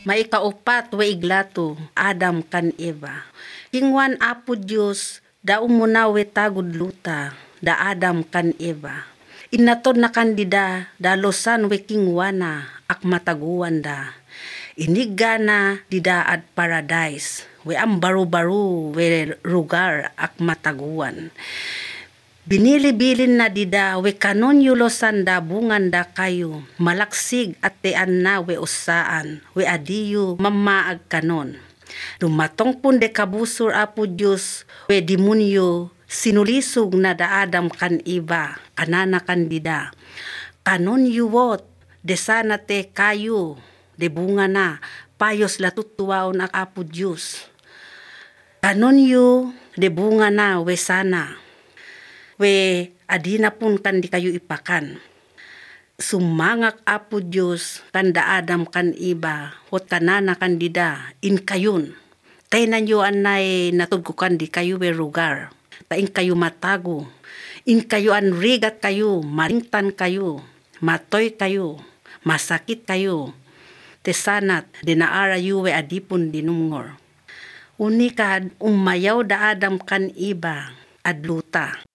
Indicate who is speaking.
Speaker 1: Maikaupat we iglato, Adam kan Eva. Kingwan apo Diyos, da umuna we tagod luta, da Adam kan Eva. Inatod na kandida, da losan we kingwana, ak mataguan da. Inigana dida at paradise, we am baru-baru we lugar ak mataguan. Binili-bilin na dida, we kanon yulosan da bungan da kayo, malaksig at tean na we usaan, we adiyo mamaag kanon. Dumatong pun de kabusur apo Diyos, we demonyo, sinulisog na da Adam kan Eva, kanana kandida. Kanon yuwot, de sana te kayo, de bunga na, payos latutuwaon ak apo Diyos. Kanon yu, de bunga na, we sana. We adina pun kan di kayo ipakan. Sumangak apo Diyos kan da Adam kan Eva, hot kanana kandida, in kayon. Tay nanyo anay natugkukan di kayo we lugar. Tain kayo matago. In kayo anrigat kayo, maringtan kayo, matoy kayo, masakit kayo. Tesanat, dinaara yu we adipon dinungor. Unikad, umayaw da Adam kan Eva, adluta.